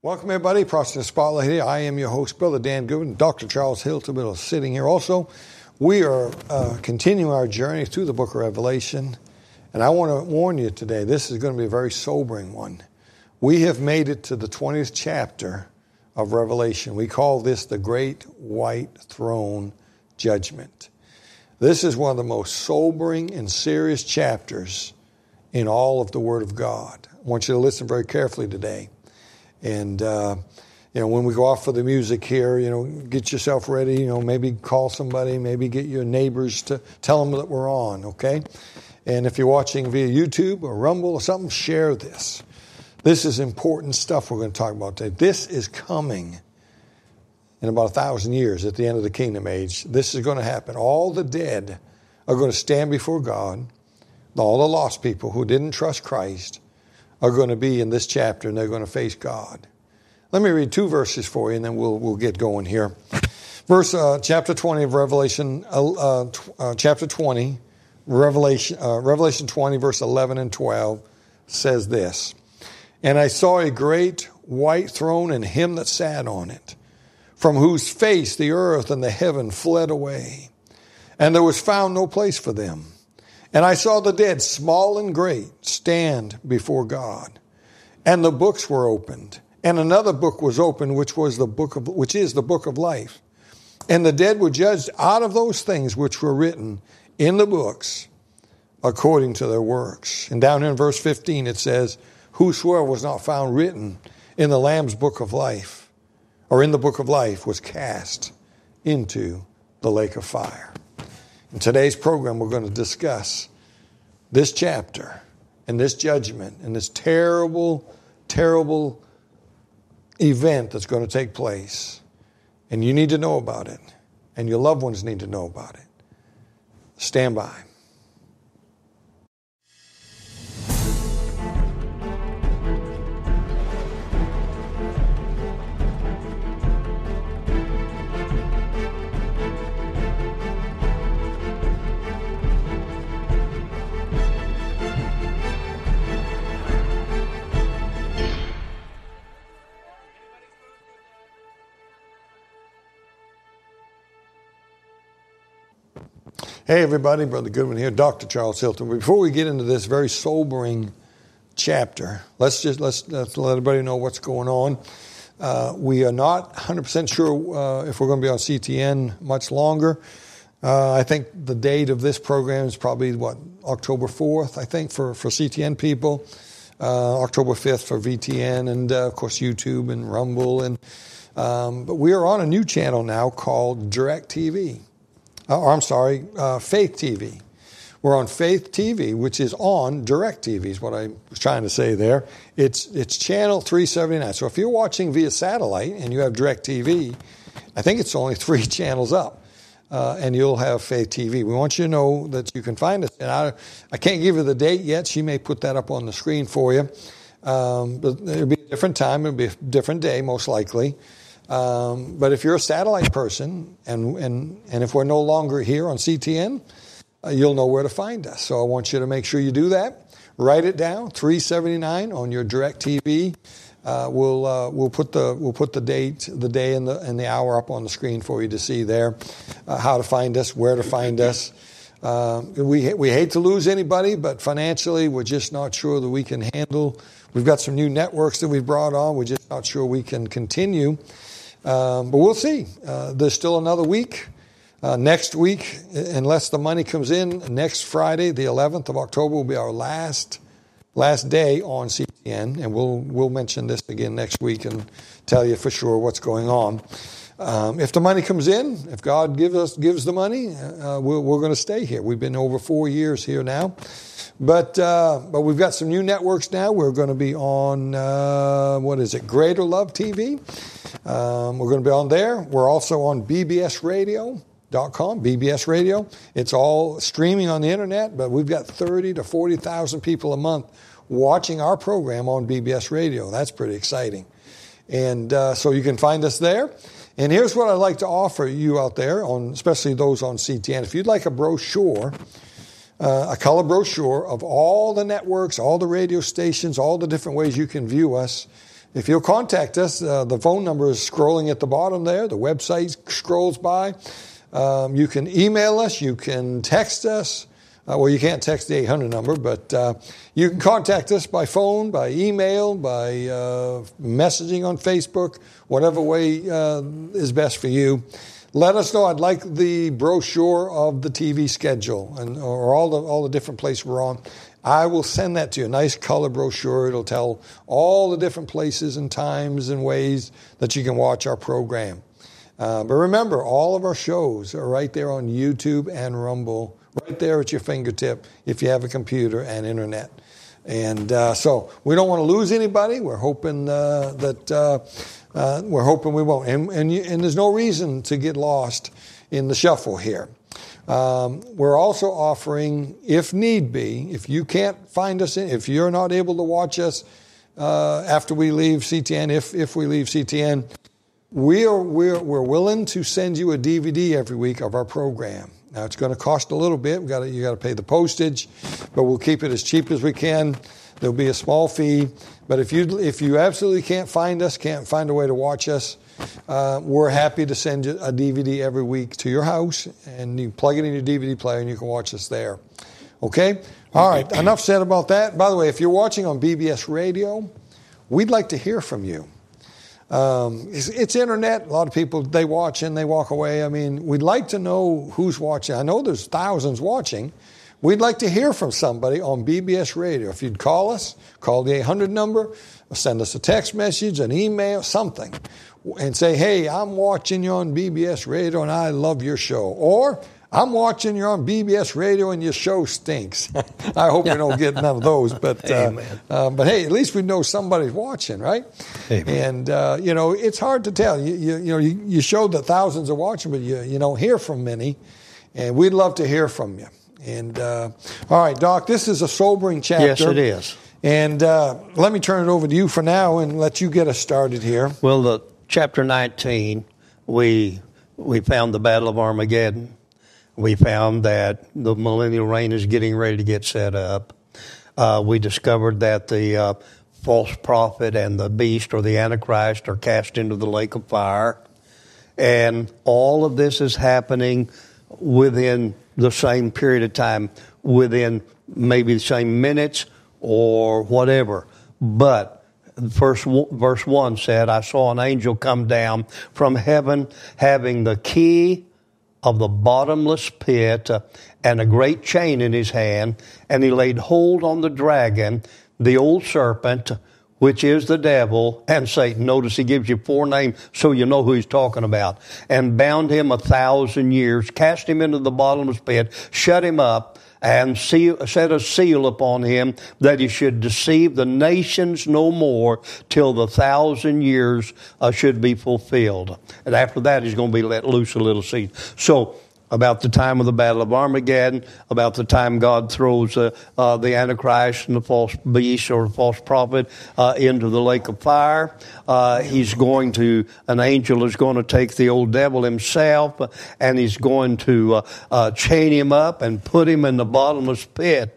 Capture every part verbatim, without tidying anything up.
Welcome, everybody. Process Spotlight here. I am your host, Brother Dan Goodwin. Doctor Charles Hilton is sitting here also. We are uh, continuing our journey through the book of Revelation. And I want to warn you today, this is going to be a very sobering one. We have made it to the twentieth chapter of Revelation. We call this the Great White Throne Judgment. This is one of the most sobering and serious chapters in all of the Word of God. I want you to listen very carefully today. And, uh, you know, when we go off for the music here, you know, get yourself ready, you know, maybe call somebody, maybe get your neighbors to tell them that we're on, okay? And if you're watching via YouTube or Rumble or something, share this. This is important stuff we're going to talk about today. This is coming in about a thousand years at the end of the kingdom age. This is going to happen. All the dead are going to stand before God. All the lost people who didn't trust Christ are going to be in this chapter, and they're going to face God. Let me read two verses for you, and then we'll we'll get going here. Verse uh, chapter twenty of Revelation, uh, uh, chapter twenty, Revelation, uh, Revelation twenty, verse eleven and twelve says this: "And I saw a great white throne, and him that sat on it, from whose face the earth and the heaven fled away, and there was found no place for them. And I saw the dead, small and great, stand before God. And the books were opened. And another book was opened, which was the book of, which is the book of life. And the dead were judged out of those things which were written in the books according to their works." And down here in verse fifteen it says, "Whosoever was not found written in the Lamb's book of life, or in the book of life, was cast into the lake of fire." In today's program, we're going to discuss this chapter and this judgment and this terrible, terrible event that's going to take place. And you need to know about it. And your loved ones need to know about it. Stand by. Hey, everybody, Brother Goodwin here, Doctor Charles Hilton. Before we get into this very sobering chapter, let's just let's, let's let everybody know what's going on. Uh, we are not one hundred percent sure uh, if we're going to be on C T N much longer. Uh, I think the date of this program is probably, what, October fourth, I think, for, for C T N people, uh, October fifth for V T N, and, uh, of course, YouTube and Rumble. And um, but we are on a new channel now called DirecTV. Uh, or I'm sorry, uh, Faith T V. We're on Faith T V, which is on DirecTV, is what I was trying to say there. It's it's channel three seventy-nine. So if you're watching via satellite and you have DirecTV, I think it's only three channels up, uh, and you'll have Faith T V. We want you to know that you can find us. And I, I can't give you the date yet. She may put that up on the screen for you. Um, but it'll be a different time. It'll be a different day, most likely. Um, but if you're a satellite person, and, and, and if we're no longer here on C T N, uh, you'll know where to find us. So I want you to make sure you do that. Write it down, three seventy-nine on your DirecTV. Uh, we'll uh, we'll put the we'll put the date, the day, and the and the hour up on the screen for you to see there. Uh, how to find us, where to find us. Uh, we we hate to lose anybody, but financially, we're just not sure that we can handle. We've got some new networks that we've brought on. We're just not sure we can continue. Um, but we'll see. Uh, there's still another week. Uh, next week, unless the money comes in, next Friday, the eleventh of October, will be our last last day on C T N, and we'll we'll mention this again next week and tell you for sure what's going on. Um, if the money comes in, if God gives us gives the money, uh, we're, we're going to stay here. We've been over four years here now. But uh, but we've got some new networks now. We're going to be on, uh, what is it, Greater Love T V. Um, we're going to be on there. We're also on B B S radio dot com, B B S Radio. It's all streaming on the internet, but we've got thirty to forty thousand people a month watching our program on B B S Radio. That's pretty exciting. And uh, so you can find us there. And here's what I'd like to offer you out there, on especially those on C T N. If you'd like a brochure, Uh, a color brochure of all the networks, all the radio stations, all the different ways you can view us, if you'll contact us, uh, the phone number is scrolling at the bottom there. The website scrolls by. Um, you can email us. You can text us. Uh, well, you can't text the eight hundred number, but uh, you can contact us by phone, by email, by uh, messaging on Facebook, whatever way uh, is best for you. Let us know. I'd like the brochure of the T V schedule and or all the all the different places we're on. I will send that to you, a nice color brochure. It'll tell all the different places and times and ways that you can watch our program. Uh, but remember, all of our shows are right there on YouTube and Rumble, right there at your fingertip if you have a computer and internet. And uh, so we don't want to lose anybody. We're hoping uh, that uh, uh, we're hoping we won't. And and, you, and there's no reason to get lost in the shuffle here. Um, we're also offering, if need be, if you can't find us, in, if you're not able to watch us uh, after we leave C T N, if if we leave C T N. We are, we're, we're willing to send you a D V D every week of our program. Now, it's going to cost a little bit. We got you got to pay the postage, but we'll keep it as cheap as we can. There'll be a small fee. But if you if you absolutely can't find us, can't find a way to watch us, uh, we're happy to send you a D V D every week to your house, and you plug it in your D V D player, and you can watch us there. Okay? All right. Enough said about that. By the way, if you're watching on B B S Radio, we'd like to hear from you. Um, it's, it's internet. A lot of people, they watch and they walk away. I mean, we'd like to know who's watching. I know there's thousands watching. We'd like to hear from somebody on B B S Radio. If you'd call us, call the eight hundred number, or send us a text message, an email, something, and say, hey, I'm watching you on B B S Radio and I love your show. Or, I'm watching you on B B S Radio and your show stinks. I hope we don't get none of those. But uh, uh, but hey, at least we know somebody's watching, right? Amen. And, uh, you know, it's hard to tell. You you, you know, you, you showed that thousands are watching, but you, you don't hear from many. And we'd love to hear from you. And, uh, all right, Doc, this is a sobering chapter. Yes, it is. And uh, let me turn it over to you for now and let you get us started here. Well, the chapter nineteen, we we found the Battle of Armageddon. We found that the millennial reign is getting ready to get set up. Uh, we discovered that the uh, false prophet and the beast or the Antichrist are cast into the lake of fire. And all of this is happening within the same period of time, within maybe the same minutes or whatever. But First, verse one said, I saw an angel come down from heaven having the key of the bottomless pit uh, and a great chain in his hand, and he laid hold on the dragon, the old serpent, which is the devil and Satan. Notice he gives you four names so you know who he's talking about. And bound him a thousand years, cast him into the bottomless pit, shut him up, and seal, set a seal upon him that he should deceive the nations no more till the thousand years uh, should be fulfilled. And after that, he's going to be let loose a little seed. So, about the time of the Battle of Armageddon, about the time God throws uh, uh, the Antichrist and the false beast or the false prophet uh, into the lake of fire. Uh, he's going to, an angel is going to take the old devil himself and he's going to uh, uh, chain him up and put him in the bottomless pit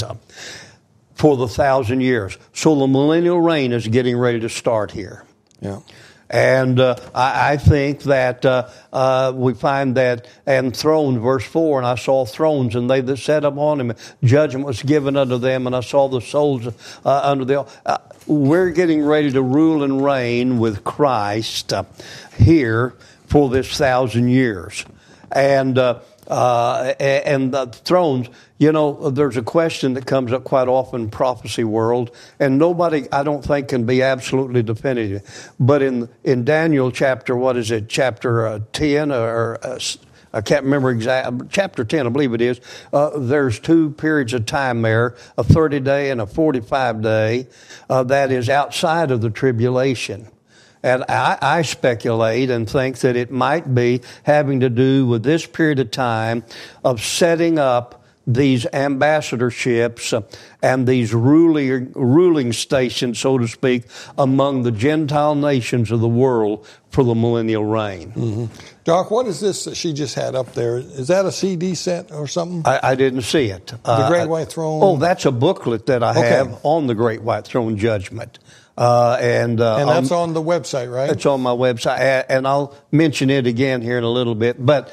for the thousand years. So the millennial reign is getting ready to start here. Yeah. And uh, I, I think that uh, uh, we find that, and thrones, verse four, and I saw thrones, and they that sat upon them, judgment was given unto them, and I saw the souls uh, under the... Uh, we're getting ready to rule and reign with Christ uh, here for this thousand years. And... Uh, Uh, and the thrones, you know, there's a question that comes up quite often in prophecy world, and nobody, I don't think, can be absolutely definitive. But in in Daniel chapter, what is it, chapter uh, ten, or uh, I can't remember exactly, chapter ten, I believe it is, uh, there's two periods of time there, a thirty-day and a forty-five day, uh, that is outside of the tribulation. And I, I speculate and think that it might be having to do with this period of time of setting up these ambassadorships and these ruling, ruling stations, so to speak, among the Gentile nations of the world for the millennial reign. Mm-hmm. Doc, what is this that she just had up there? Is that a C D set or something? I, I didn't see it. The uh, Great White Throne? Oh, that's a booklet that I okay. have on the Great White Throne Judgment. Uh, and uh, and that's um, on the website, right? It's on my website, and I'll mention it again here in a little bit. But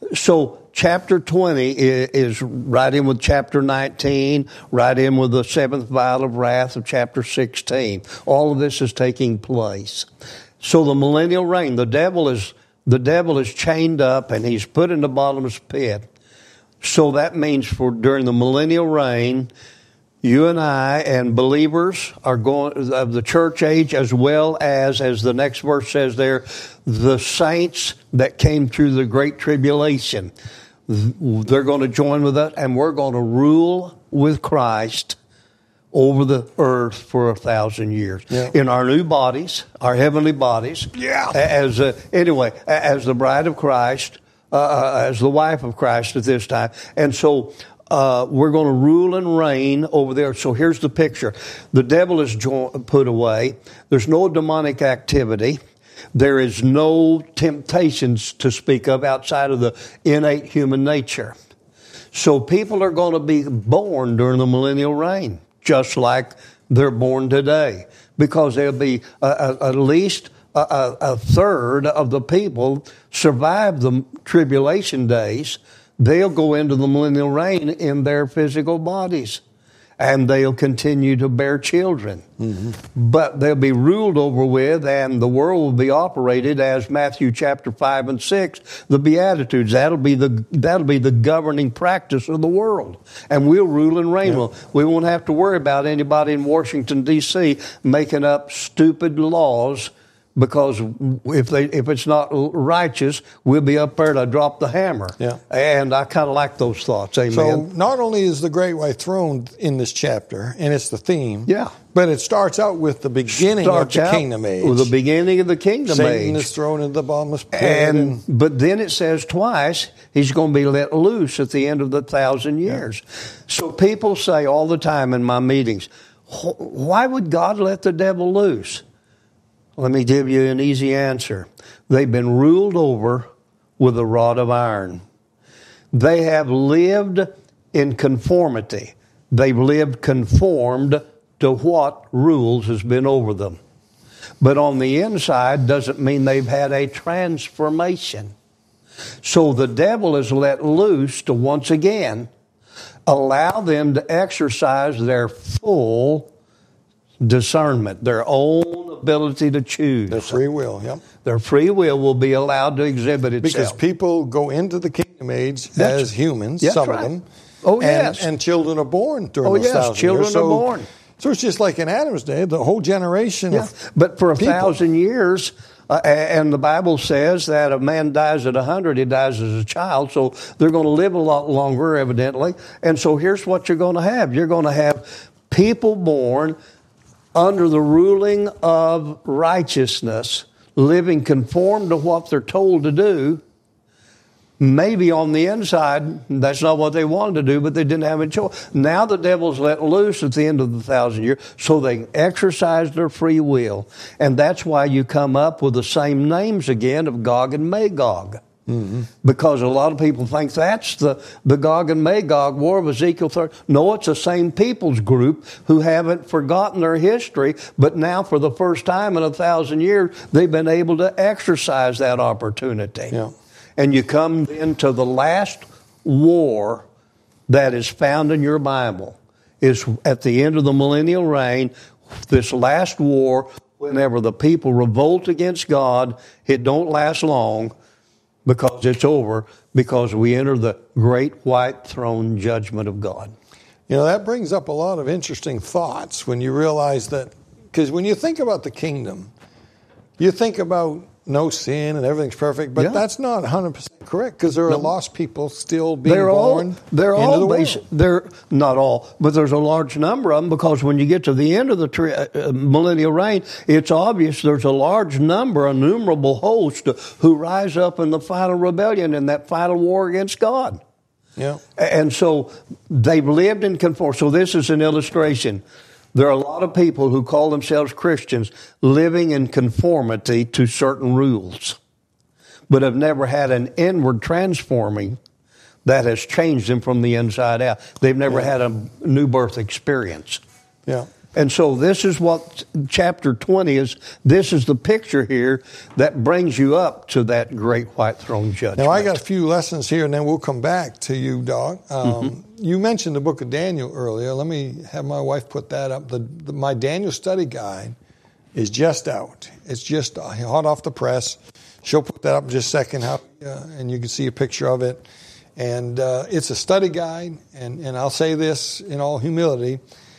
so chapter twenty is, is right in with chapter nineteen, right in with the seventh vial of wrath of chapter sixteen. All of this is taking place. So the millennial reign, the devil is the devil is chained up and he's put in the bottomless pit. So that means for during the millennial reign, you and I and believers are going of the church age, as well as, as the next verse says there, the saints that came through the great tribulation. They're going to join with us, and we're going to rule with Christ over the earth for a thousand years yeah. in our new bodies, our heavenly bodies. Yeah. As a, anyway, as the bride of Christ, uh, as the wife of Christ at this time, and so. Uh, we're going to rule and reign over there. So here's the picture. The devil is jo- put away. There's no demonic activity. There is no temptations to speak of outside of the innate human nature. So people are going to be born during the millennial reign, just like they're born today, because there'll be uh, at least a, a, a third of the people survive the tribulation days. They'll go into the millennial reign in their physical bodies, and they'll continue to bear children. Mm-hmm. But they'll be ruled over with, and the world will be operated as Matthew chapter five and six, the Beatitudes. That'll be the that'll be the governing practice of the world, and we'll rule and reign. Yeah. We won't have to worry about anybody in Washington D C making up stupid laws. Because if they if it's not righteous, we'll be up there to drop the hammer. Yeah. And I kind of like those thoughts. Amen. So not only is the great white throne in this chapter, and it's the theme, yeah, but it starts out with the beginning starts of the kingdom age. With the beginning of the kingdom Satan age. Satan is thrown into the bottomless pit. And, and but then it says twice he's going to be let loose at the end of the thousand years. Yeah. So people say all the time in my meetings, why would God let the devil loose? Let me give you an easy answer. They've been ruled over with a rod of iron. They have lived in conformity. They've lived conformed to what rules has been over them. But on the inside doesn't mean they've had a transformation. So the devil is let loose to once again allow them to exercise their full discernment, their own ability to choose. Their free will, yep. Their free will will be allowed to exhibit itself. Because people go into the kingdom age That's, as humans, some right. of them. Oh, and, yes. And children are born during oh, those yes, thousand children years. are So, born. So it's just like in Adam's day, the whole generation yeah. of But for a people. thousand years, uh, and the Bible says that a man dies at a hundred, he dies as a child, so they're going to live a lot longer, evidently. And so here's what you're going to have. You're going to have people born under the ruling of righteousness, living conformed to what they're told to do. Maybe on the inside, that's not what they wanted to do, but they didn't have a choice. Now the devil's let loose at the end of the thousand years, so they exercise their free will. And that's why you come up with the same names again of Gog and Magog. Mm-hmm. Because a lot of people think that's the, the Gog and Magog war of Ezekiel thirty. No, it's the same people's group who haven't forgotten their history, but now for the first time in a thousand years, they've been able to exercise that opportunity. Yeah. And you come into the last war that is found in your Bible. Is at the end of the millennial reign, this last war, whenever the people revolt against God, it don't last long, because it's over, because we enter the great white throne judgment of God. You know, that brings up a lot of interesting thoughts when you realize that, because when you think about the kingdom, you think about no sin and everything's perfect, but yeah. that's not one hundred percent correct, because there are no. lost people still being they're born all, they're into all the basic, world. They're not all, but there's a large number of them, because when you get to the end of the tri- uh, millennial reign, it's obvious there's a large number, a innumerable host who rise up in the final rebellion, in that final war against God. Yeah. And so they've lived in conformity. So this is an illustration. There are a lot of people who call themselves Christians living in conformity to certain rules, but have never had an inward transforming that has changed them from the inside out. They've never yeah. had a new birth experience. Yeah. And so this is what chapter twenty is. This is the picture here that brings you up to that great white throne judgment. Now, I got a few lessons here, and then we'll come back to you, Doc. Um, mm-hmm. You mentioned the book of Daniel earlier. Let me have my wife put that up. The, the, my Daniel study guide is just out. It's just hot off the press. She'll put that up in just a second, how, uh, and you can see a picture of it. And uh, it's a study guide, and, and I'll say this in all humility.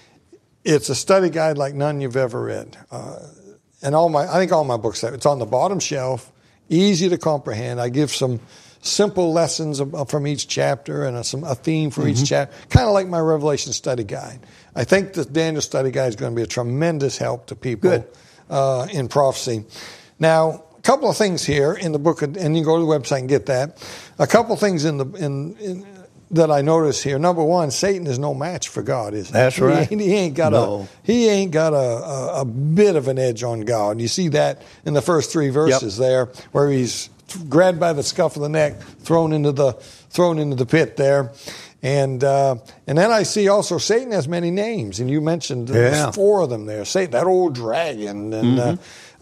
It's a study guide like none you've ever read. Uh, and all my, I think all my books have. It's on the bottom shelf, easy to comprehend. I give some simple lessons from each chapter and a, some, a theme for mm-hmm. each chapter, kind of like my Revelation study guide. I think the Daniel study guide is going to be a tremendous help to people uh, in prophecy. Now, a couple of things here in the book, of, and you can go to the website and get that. A couple of things in the in. in that I notice here. Number one, Satan is no match for God, is he? That's right. He, he ain't got no. a he ain't got a, a, a bit of an edge on God. You see that in the first three verses yep. there, where he's grabbed by the scuff of the neck, thrown into the thrown into the pit there, and uh, and then I see also Satan has many names, and you mentioned yeah. there's four of them there. Satan, that old dragon, and. Mm-hmm. Uh,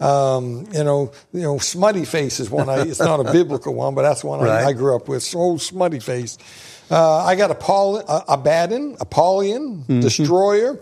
Um, you know, you know, smutty face is one. I, it's not a biblical one, but that's one right. I, I grew up with. So smutty face. Uh, I got Apoll- uh, Abaddon, Apollyon, mm-hmm. Destroyer,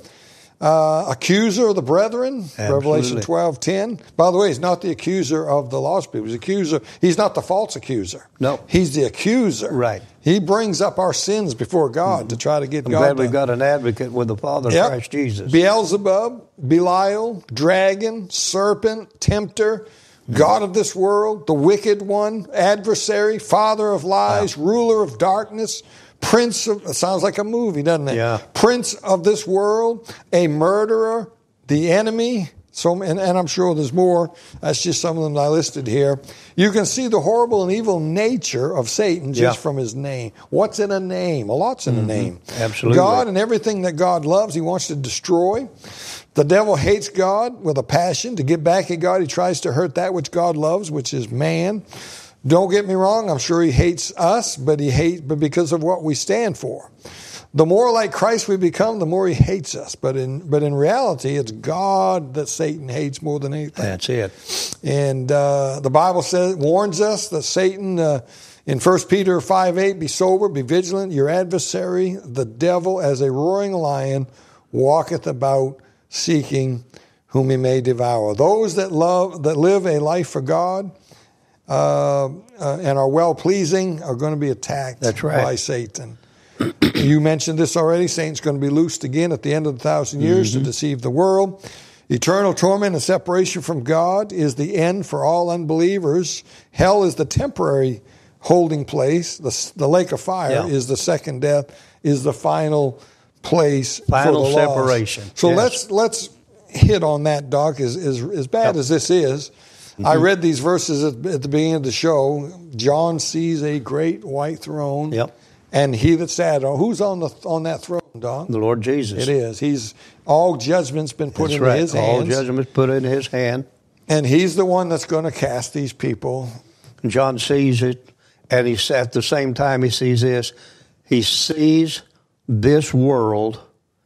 uh, Accuser of the Brethren, Absolutely. Revelation twelve ten. By the way, he's not the accuser of the lost people. He's accuser. He's not the false accuser. No, he's the accuser. Right. He brings up our sins before God mm-hmm. to try to get I'm God. glad to, we've got an advocate with the Father, yep. Christ Jesus. Beelzebub, Belial, dragon, serpent, tempter, God of this world, the wicked one, adversary, father of lies, wow. ruler of darkness, prince of, it sounds like a movie, doesn't it? Yeah. Prince of this world, a murderer, the enemy. So, and, and I'm sure there's more. That's just some of them I listed here. You can see the horrible and evil nature of Satan just yeah. from his name. What's in a name? A lot's in mm-hmm. a name. Absolutely. God and everything that God loves, he wants to destroy. The devil hates God with a passion. To get back at God, he tries to hurt that which God loves, which is man. Don't get me wrong. I'm sure he hates us, but he hates, but because of what we stand for. The more like Christ we become, the more he hates us. But in but in reality, it's God that Satan hates more than anything. That's it. And uh, the Bible says warns us that Satan, uh, in First Peter five eight, be sober, be vigilant. Your adversary, the devil, as a roaring lion, walketh about seeking whom he may devour. Those that love that live a life for God uh, uh, and are well pleasing are going to be attacked That's right. by Satan. You mentioned this already. Satan's going to be loosed again at the end of the thousand years mm-hmm. to deceive the world. Eternal torment and separation from God is the end for all unbelievers. Hell is the temporary holding place. The, the lake of fire yeah. is the second death, is the final place final for the separation. Lost. So yes. let's let's hit on that, Doc. As, as, as bad yep. as this is, mm-hmm. I read these verses at, at the beginning of the show. John sees a great white throne. Yep. And he that sat on, who's on the on that throne, Don? The Lord Jesus. It is. He's all judgment's been put that's into right. his hands. All judgment's put into his hand. And he's the one that's going to cast these people. John sees it, and he at the same time he sees this. He sees this world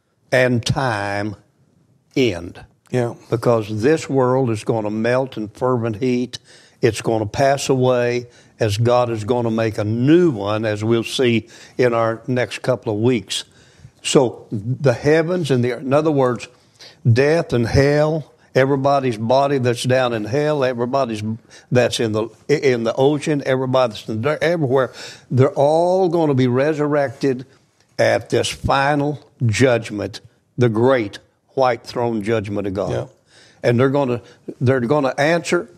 and time end. Yeah. Because this world is going to melt in fervent heat. It's going to pass away as God is going to make a new one, as we'll see in our next couple of weeks. So the heavens and the earth, in other words, death and hell, everybody's body that's down in hell, everybody's that's in the in the ocean, everybody's in there, everywhere, they're all going to be resurrected at this final judgment, the great white throne judgment of God. Yeah. And they're going to they're going to answer.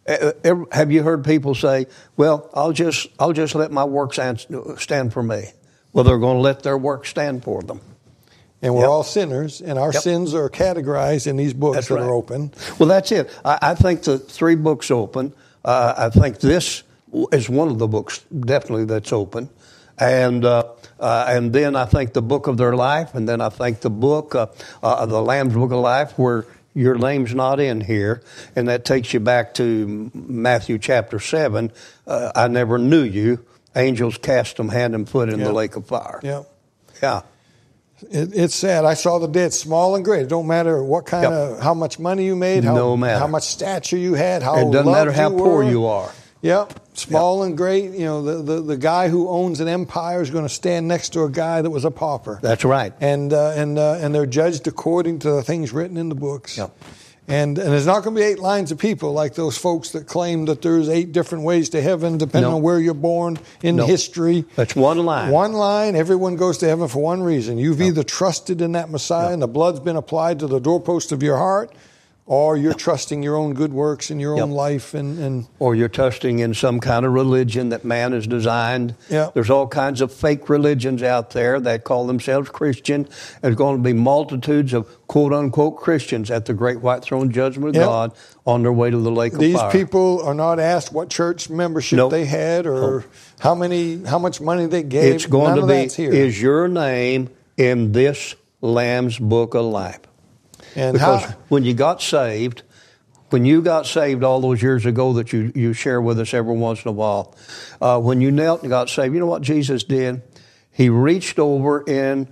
Have you heard people say, well, I'll just I'll just let my works stand for me? Well, they're going to let their work stand for them. And we're yep. all sinners, and our yep. sins are categorized in these books that's that right. are open. Well, that's it. I, I think the three books open. Uh, I think this is one of the books definitely that's open. And uh, uh, and then I think the book of their life, and then I think the book, uh, uh, the Lamb's Book of Life, where your name's not in here, and that takes you back to Matthew chapter seven. Uh, I never knew you. Angels cast them hand and foot in yeah. the lake of fire. Yeah. Yeah. It, it's sad. I saw the dead, small and great. It don't matter what kind Yep. of, how much money you made, how, No matter. how much stature you had, how It doesn't matter loved how you poor were. you are. Yep, small and great. You know, the, the, the guy who owns an empire is going to stand next to a guy that was a pauper. That's right. And uh, and uh, and they're judged according to the things written in the books. Yep. And and there's not going to be eight lines of people like those folks that claim that there's eight different ways to heaven depending No. on where you're born in No. history. That's one line. One line, everyone goes to heaven for one reason. You've either trusted in that Messiah and the blood's been applied to the doorpost of your heart, or you're trusting your own good works in your Yep. own life. And, and Or you're trusting in some kind of religion that man has designed. Yep. There's all kinds of fake religions out there that call themselves Christian. There's going to be multitudes of quote-unquote Christians at the great white throne judgment of Yep. God on their way to the lake of these fire. people are not asked what church membership Nope. they had or how many, how much money they gave. It's going None to of be, that's here. is your name in this Lamb's Book of Life? and Because how, when you got saved, when you got saved all those years ago that you, you share with us every once in a while, uh, when you knelt and got saved, you know what Jesus did? He reached over and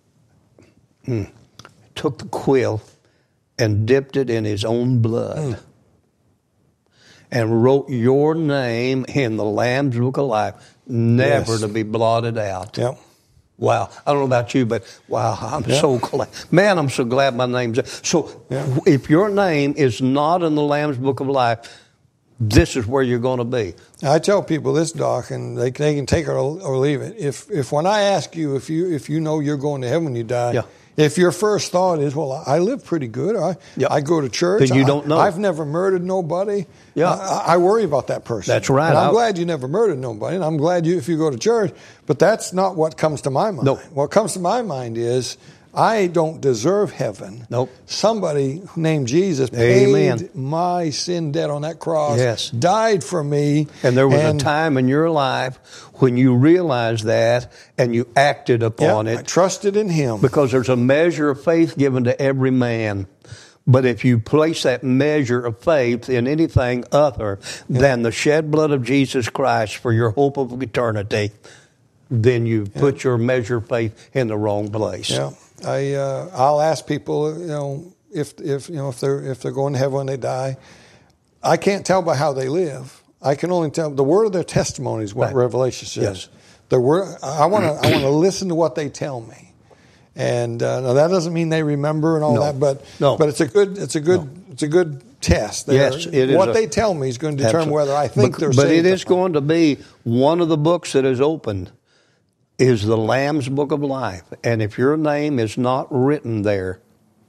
hmm, took the quill and dipped it in his own blood Mm. and wrote your name in the Lamb's Book of Life, never Yes. to be blotted out. Yep. Wow. I don't know about you, but wow, I'm Yeah. so glad. Man, I'm so glad my name's there. So Yeah. if your name is not in the Lamb's Book of Life, this is where you're going to be. I tell people this, Doc, and they, they can take it or, or leave it. If if when I ask you if you if you know you're going to heaven when you die, Yeah. if your first thought is, well, I live pretty good, or I, Yeah. I go to church, Then you I, don't know. I've never murdered nobody. Yeah. I, I worry about that person. That's right. And I'm I- glad you never murdered nobody, and I'm glad you if you go to church. But that's not what comes to my mind. Nope. What comes to my mind is I don't deserve heaven. Nope. Somebody named Jesus Amen. paid my sin debt on that cross. Yes. Died for me. And there was and a time in your life when you realized that and you acted upon Yeah, I it, trusted in Him. because there's a measure of faith given to every man. But if you place that measure of faith in anything other than the shed blood of Jesus Christ for your hope of eternity, then you put your measure of faith in the wrong place. Yeah, I uh, I'll ask people, you know, if if you know if they're if they're going to heaven when they die. I can't tell by how they live. I can only tell the word of their testimony is what Right. Revelation says. Yes. The word I want to I want to listen to what they tell me. And uh, now that doesn't mean they remember and all No. that, but No. but it's a good it's a good it's a good test. They're- Yes, it is What a- they tell me is going to determine Absolutely. whether I think but, they're But saved it or is not. going to be one of the books that is opened is the Lamb's Book of Life. And if your name is not written there,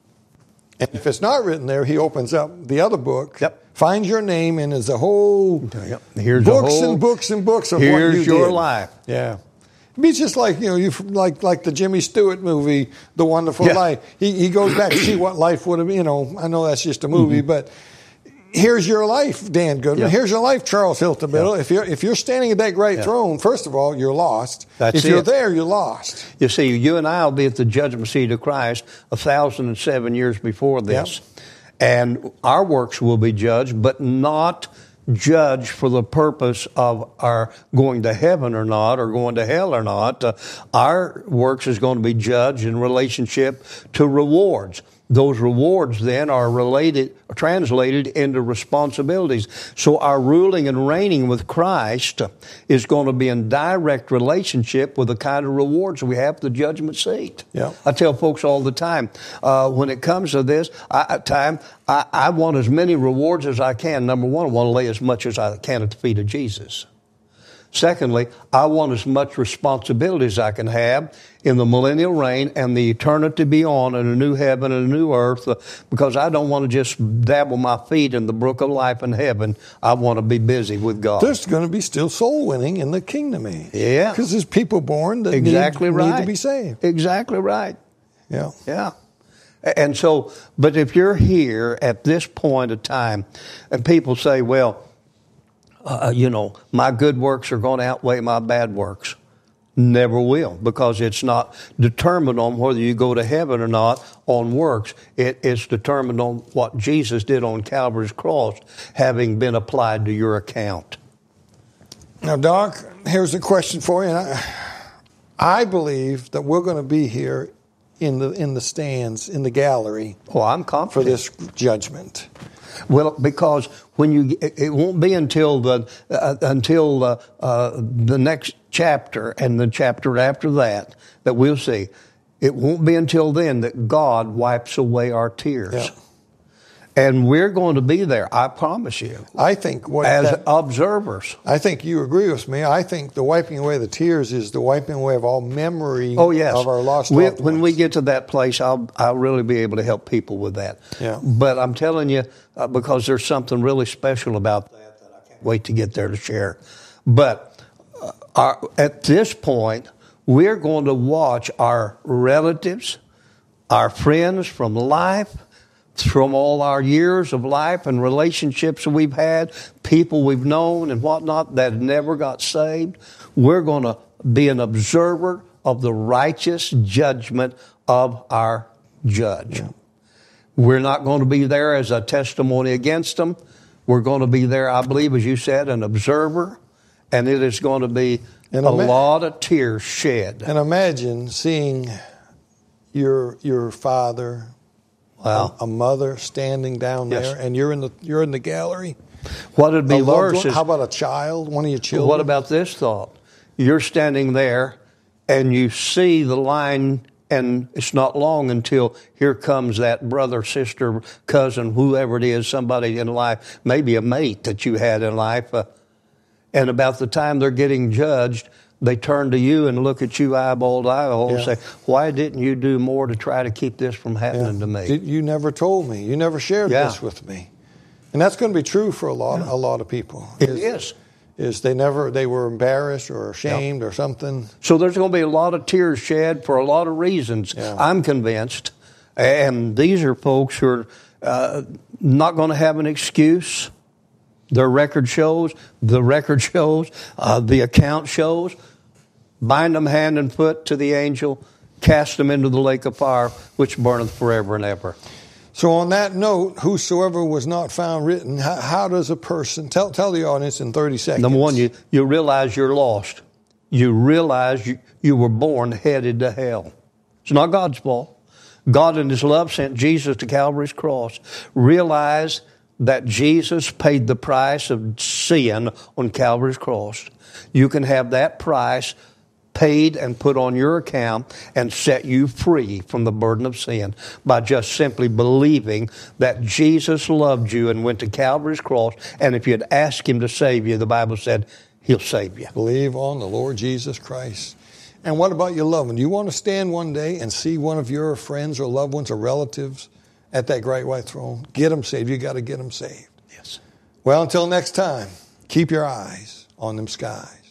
And if it's not written there, he opens up the other book, Yep. finds your name, and is a whole Yep. Here's a books whole- and books and books of what here's you your did. life. Yeah. It'd be just like, you know, you like like the Jimmy Stewart movie, The Wonderful Yeah. Life. He he goes back to see what life would have, you know, I know that's just a movie, but here's your life, Dan Goodman. Yeah. Here's your life, Charles Hilton Biddle. Yeah. If you're if you're standing at that great Yeah. throne, first of all, you're lost. That's if you're it. there, you're lost. You see, you and I will be at the judgment seat of Christ a thousand and seven years before this. And our works will be judged, but not judged for the purpose of our going to heaven or not, or going to hell or not. Uh, our works is going to be judged in relationship to rewards. Those rewards then are related, translated into responsibilities. So our ruling and reigning with Christ is going to be in direct relationship with the kind of rewards we have at the judgment seat. Yeah. I tell folks all the time, uh, when it comes to this I, time, I, I want as many rewards as I can. Number one, I want to lay as much as I can at the feet of Jesus. Secondly, I want as much responsibility as I can have in the millennial reign and the eternity beyond in a new heaven and a new earth, uh, because I don't want to just dabble my feet in the brook of life in heaven. I want to be busy with God. There's going to be still soul winning in the kingdom age. Yeah. Because there's people born that exactly need, right. need to be saved. Exactly right. Yeah. Yeah. And so, but if you're here at this point of time and people say, well, uh, you know, my good works are going to outweigh my bad works. Never will, because it's not determined on whether you go to heaven or not on works. It, it's determined on what Jesus did on Calvary's cross, having been applied to your account. Now, Doc, here's a question for you. And I, I believe that we're going to be here in the in the stands, in the gallery. Oh, I'm confident for this judgment. Well, because when you, it won't be until the uh, until uh, uh, the next chapter and the chapter after that that we'll see. It won't be until then that God wipes away our tears. Yeah. And we're going to be there, I promise you. I think what as that, observers. I think you agree with me. I think the wiping away of the tears is the wiping away of all memory oh, yes. of our lost we, loved ones. When we get to that place, I'll I'll really be able to help people with that. Yeah. But I'm telling you, uh, because there's something really special about that that I can't wait to get there to share. But uh, our, at this point, we're going to watch our relatives, our friends from life, from all our years of life and relationships we've had, people we've known and whatnot that never got saved. We're going to be an observer of the righteous judgment of our judge. Yeah. We're not going to be there as a testimony against them. We're going to be there, I believe, as you said, an observer, and it is going to be and a ima- lot of tears shed. And imagine seeing your your father, wow. a, a mother standing down yes. there, and you're in the you're in the gallery. What would be worse is, how about a child, one of your children? What about this thought? You're standing there, and you see the line, and it's not long until here comes that brother, sister, cousin, whoever it is, somebody in life, maybe a mate that you had in life, uh, and about the time they're getting judged, they turn to you and look at you eyeball to eyeball yeah. and say, why didn't you do more to try to keep this from happening yeah. to me? You never told me. You never shared yeah. this with me. And that's going to be true for a lot, yeah. a lot of people. It is, is. Is they never, they were embarrassed or ashamed yeah. or something. So there's going to be a lot of tears shed for a lot of reasons, yeah. I'm convinced. And these are folks who are uh, not going to have an excuse. Their record shows, the record shows, uh, the account shows. Bind them hand and foot to the angel, cast them into the lake of fire, which burneth forever and ever. So on that note, whosoever was not found written, how, how does a person, tell tell the audience in thirty seconds. Number one, you, you realize you're lost. You realize you, you were born headed to hell. It's not God's fault. God in His love sent Jesus to Calvary's cross. Realize that Jesus paid the price of sin on Calvary's cross. You can have that price paid and put on your account and set you free from the burden of sin by just simply believing that Jesus loved you and went to Calvary's cross, and if you'd ask Him to save you, the Bible said He'll save you. Believe on the Lord Jesus Christ. And what about your loved one? Do you want to stand one day and see one of your friends or loved ones or relatives at that great white throne? Get them saved. You got to get them saved. Yes. Well, until next time, keep your eyes on them skies.